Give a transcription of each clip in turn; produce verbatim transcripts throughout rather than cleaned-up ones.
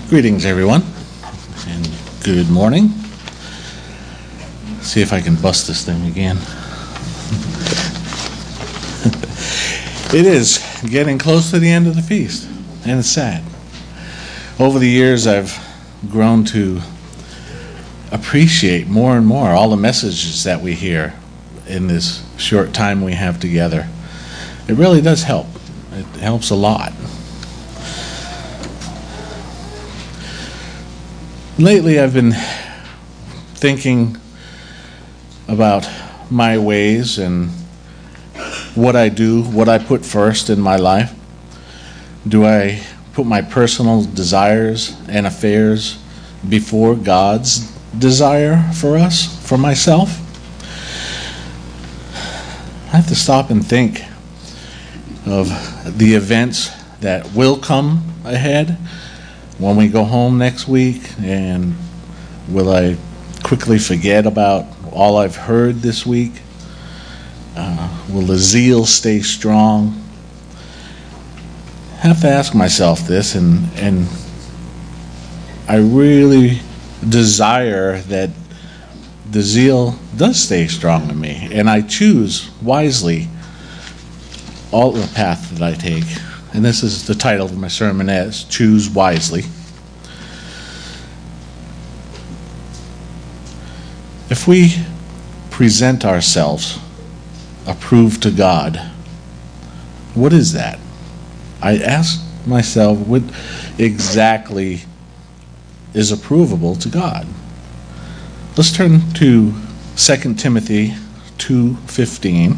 Greetings, everyone, and good morning. See if I can bust this thing again. It is getting close to the end of the feast, and it's sad. Over the years, I've grown to appreciate more and more all the messages that we hear in this short time we have together. It really does help. It helps a lot. Lately, I've been thinking about my ways and what I do, what I put first in my life. Do I put my personal desires and affairs before God's desire for us, for myself? I have to stop and think of the events that will come ahead when we go home next week, and will I quickly forget about all I've heard this week? Uh, will the zeal stay strong? I have to ask myself this, and and I really desire that the zeal does stay strong in me, and I choose wisely all the path that I take. And this is the title of my sermon, as Choose Wisely. If we present ourselves approved to God, what is that? I ask myself, what exactly is approvable to God? Let's turn to Second Timothy two fifteen.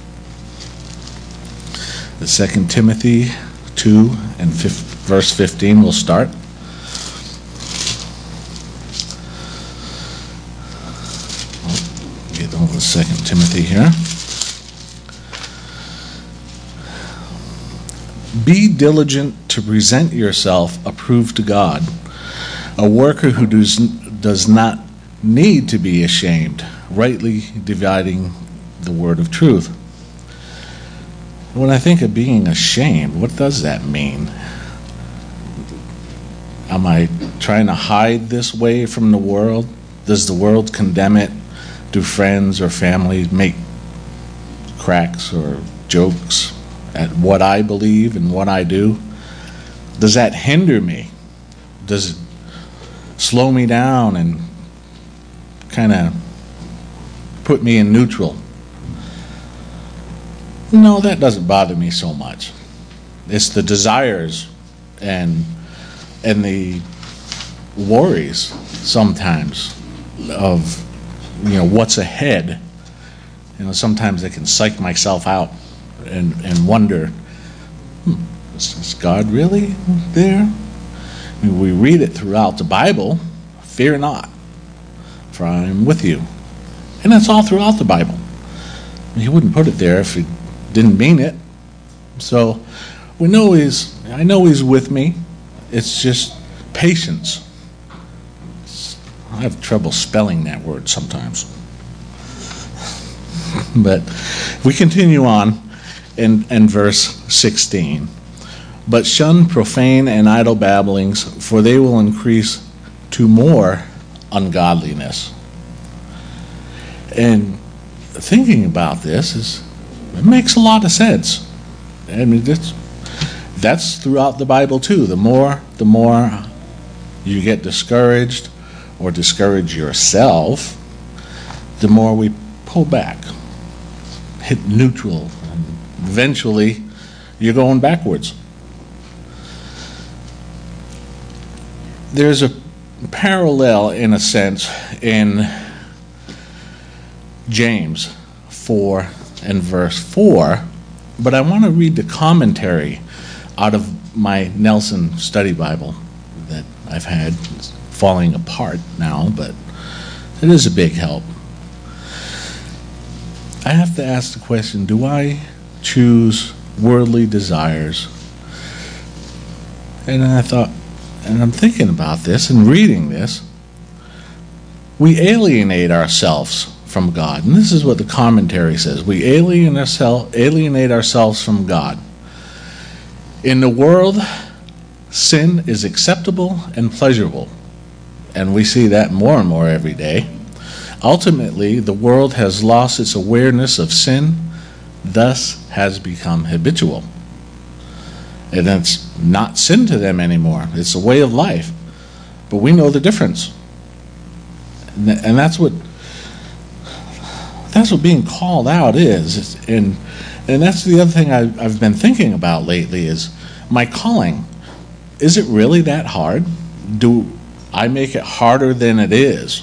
The Second Timothy two and verse fifteen will start. I'll get over to Second Timothy here. Be diligent to present yourself approved to God, a worker who does, does not need to be ashamed, rightly dividing the word of truth. When I think of being ashamed, what does that mean? Am I trying to hide this way from the world? Does the world condemn it? Do friends or family make cracks or jokes at what I believe and what I do? Does that hinder me? Does it slow me down and kind of put me in neutral? No, that doesn't bother me so much. It's the desires and and the worries sometimes of, you know, what's ahead. You know, sometimes I can psych myself out and, and wonder, hmm, is, is God really there? I mean, we read it throughout the Bible, fear not, for I am with you. And that's all throughout the Bible. He wouldn't put it there if he didn't mean it. So we know he's, I know he's with me. It's just patience. I have trouble spelling that word sometimes. But we continue on in, in verse sixteen. But shun profane and idle babblings, for they will increase to more ungodliness. And thinking about this is, it makes a lot of sense. I mean, that's, that's throughout the Bible too. The more, the more you get discouraged or discourage yourself, the more we pull back, hit neutral, and eventually you're going backwards. There's a parallel, in a sense, in James four and verse four, but I want to read the commentary out of my Nelson Study Bible that I've had. It's falling apart now, but it is a big help. I have to ask the question, do I choose worldly desires? And I thought, and I'm thinking about this and reading this, we alienate ourselves from God. And this is what the commentary says. We alienate, ourselves, alienate ourselves from God. In the world, sin is acceptable and pleasurable, and we see that more and more every day. Ultimately, the world has lost its awareness of sin, thus has become habitual. And it's not sin to them anymore. It's a way of life. But we know the difference. And that's what that's what being called out is. And and that's the other thing I, I've been thinking about lately is my calling. Is it really that hard? Do I make it harder than it is?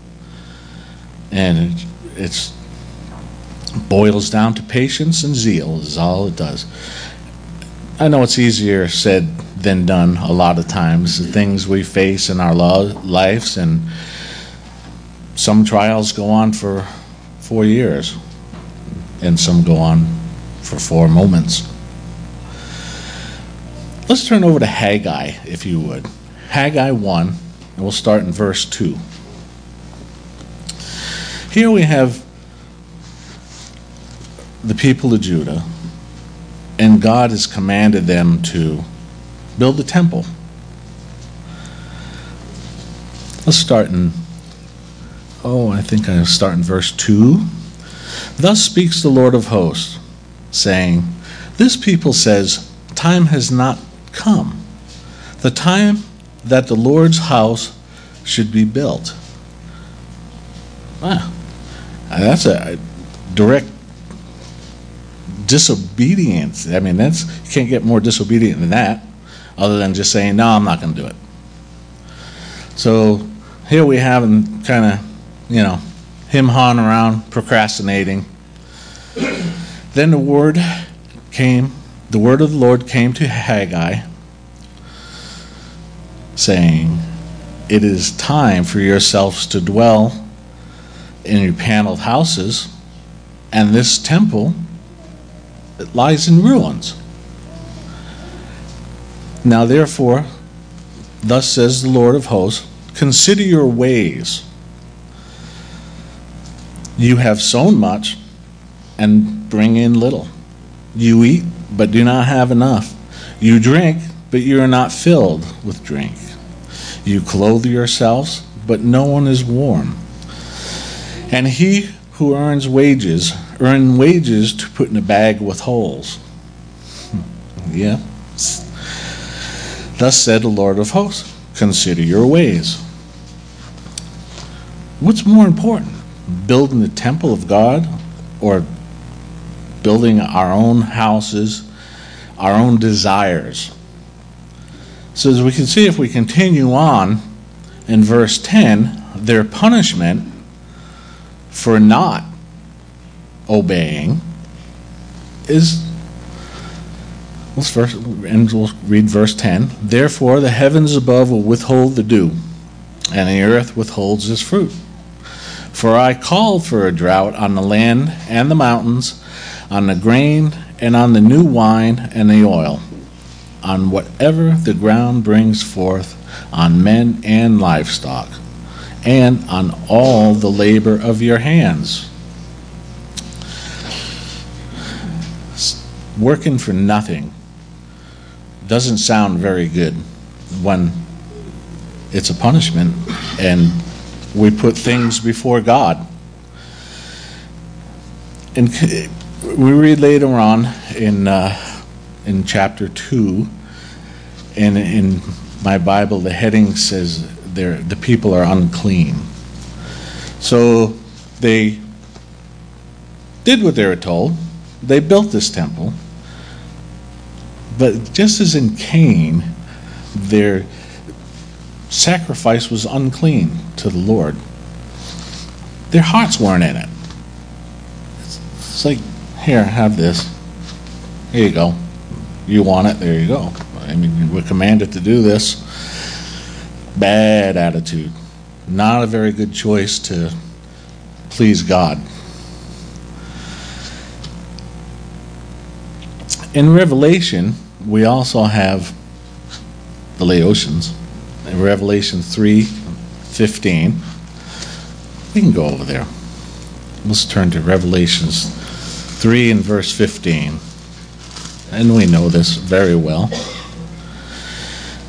And it it's, boils down to patience and zeal is all it does. I know it's easier said than done a lot of times, the things we face in our lo- lives, and some trials go on for four years, and some go on for four moments. Let's turn over to Haggai, if you would. Haggai one, and we'll start in verse two. Here we have the people of Judah, and God has commanded them to build a temple. Let's start in, oh, I think I'll start in verse two. Thus speaks the Lord of hosts, saying, this people says, time has not come, the time that the Lord's house should be built. Wow, that's a direct disobedience. I mean, that's, you can't get more disobedient than that, other than just saying, no, I'm not going to do it. So here we have him kind of, you know, him hawing around, procrastinating. Then the word came, the word of the Lord came to Haggai, saying, it is time for yourselves to dwell in your paneled houses, and this temple, it lies in ruins. Now therefore, thus says the Lord of hosts, consider your ways. You have sown much and bring in little. You eat, but do not have enough. You drink, but you are not filled with drink. You clothe yourselves, but no one is warm. And he who earns wages, earn wages to put in a bag with holes. Yeah. Thus said the Lord of hosts, consider your ways. What's more important, building the temple of God or building our own houses, our own desires? So as we can see, if we continue on in verse ten, their punishment for not obeying is, let's first, and we'll read verse ten. Therefore the heavens above will withhold the dew, and the earth withholds its fruit. For I called for a drought on the land and the mountains, on the grain and on the new wine and the oil, on whatever the ground brings forth, on men and livestock, and on all the labor of your hands. Working for nothing doesn't sound very good when it's a punishment and we put things before God. And we read later on in uh, in chapter two, and in my Bible the heading says they're, the people are unclean. So they did what they were told. They built this temple. But just as in Cain, their sacrifice was unclean to the Lord. Their hearts weren't in it. It's like, here, have this. Here you go. You want it, there you go. I mean, we're commanded to do this. Bad attitude. Not a very good choice to please God. In Revelation, we also have the Laodiceans. In Revelation three fifteen, we can go over there. Let's turn to Revelations three and verse fifteen. And we know this very well.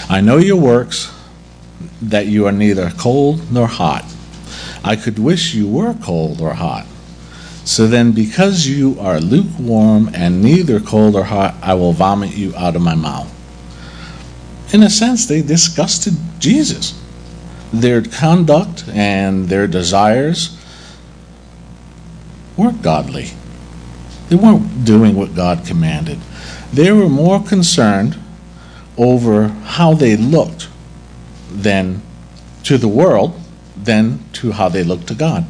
I know your works, that you are neither cold nor hot. I could wish you were cold or hot. So then, because you are lukewarm and neither cold or hot, I will vomit you out of my mouth. In a sense, they disgusted Jesus. Their conduct and their desires weren't godly. They weren't doing what God commanded. They were more concerned over how they looked than to the world than to how they looked to God.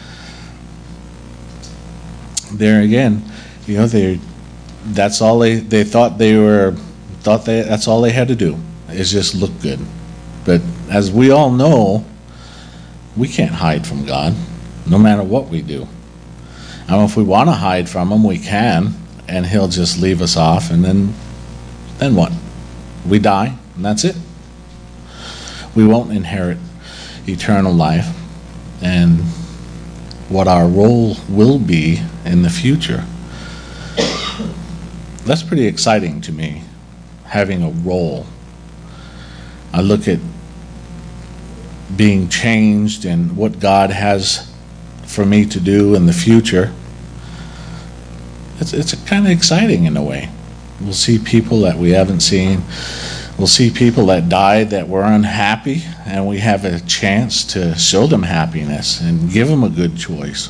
There again, you know, they that's all they, they thought they were thought they that's all they had to do is just look good. But as we all know, we can't hide from God, no matter what we do. And if we want to hide from him, we can, and he'll just leave us off, and then then what? We die, and that's it. We won't inherit eternal life, and what our role will be in the future. That's pretty exciting to me, having a role. I look at being changed and what God has for me to do in the future. It's it's kind of exciting in a way. We'll see people that we haven't seen. We'll see people that died that were unhappy, and we have a chance to show them happiness and give them a good choice.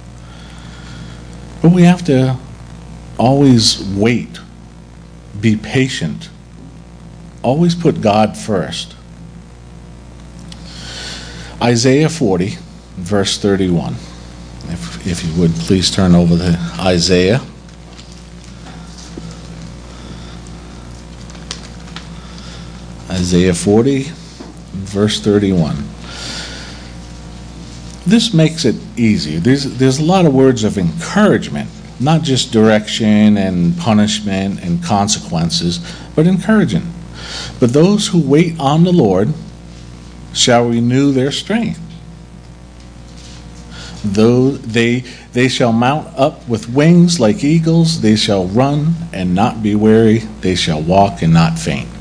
But we have to always wait, be patient, always put God first. Isaiah forty, verse thirty-one. If, if you would, please turn over to Isaiah. Isaiah forty, verse thirty-one. This makes it easy. There's, there's a lot of words of encouragement, not just direction and punishment and consequences, but encouraging. But those who wait on the Lord shall renew their strength. Though they they shall mount up with wings like eagles, they shall run and not be weary, they shall walk and not faint.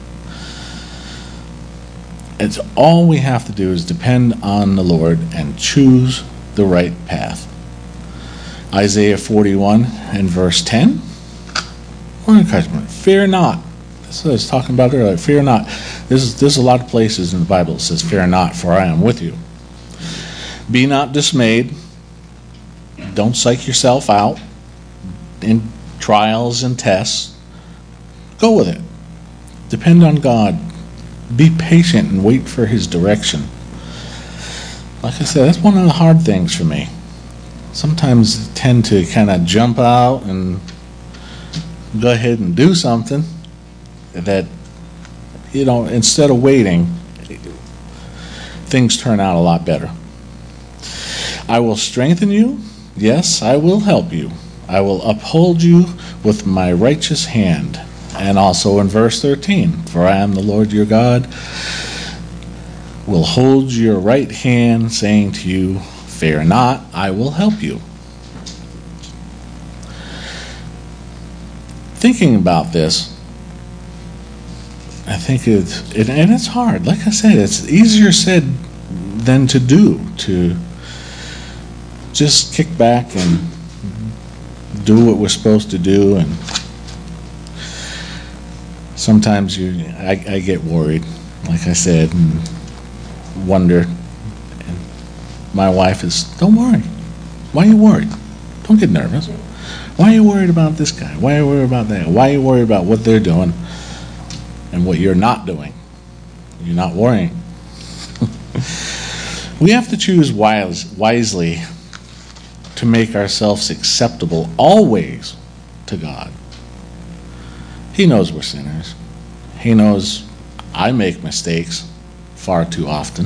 It's all we have to do is depend on the Lord and choose the right path. Isaiah forty-one and verse ten. More encouragement. Fear not. That's what I was talking about earlier. Fear not. There's, there's a lot of places in the Bible that says, fear not, for I am with you. Be not dismayed. Don't psych yourself out in trials and tests. Go with it. Depend on God. Be patient and wait for his direction. Like I said, that's one of the hard things for me. Sometimes I tend to kind of jump out and go ahead and do something that, you know, instead of waiting, things turn out a lot better. I will strengthen you. Yes, I will help you. I will uphold you with my righteous hand. And also in verse thirteen, for I am the Lord your God, will hold your right hand, saying to you, fear not, I will help you. Thinking about this, I think it's, it, and it's hard. Like I said, it's easier said than to do, to just kick back and do what we're supposed to do. And sometimes you, I, I get worried, like I said, and wonder. And my wife is, don't worry. Why are you worried? Don't get nervous. Why are you worried about this guy? Why are you worried about that? Why are you worried about what they're doing and what you're not doing? You're not worrying. We have to choose wise, wisely to make ourselves acceptable always to God. He knows we're sinners. He knows I make mistakes far too often.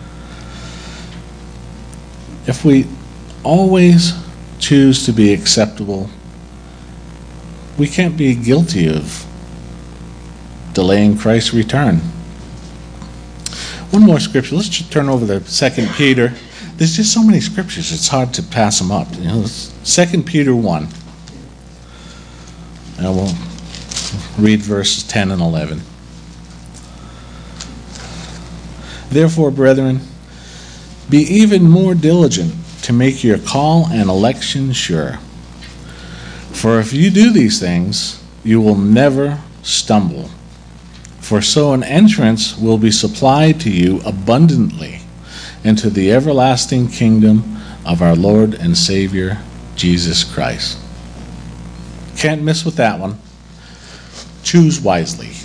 If we always choose to be acceptable, we can't be guilty of delaying Christ's return. One more scripture. Let's just turn over to Second Peter. There's just so many scriptures, it's hard to pass them up. You know, Second Peter one. And we'll read verses ten and eleven. Therefore, brethren, be even more diligent to make your call and election sure. For if you do these things, you will never stumble. For so an entrance will be supplied to you abundantly into the everlasting kingdom of our Lord and Savior, Jesus Christ. Can't miss with that one. Choose wisely.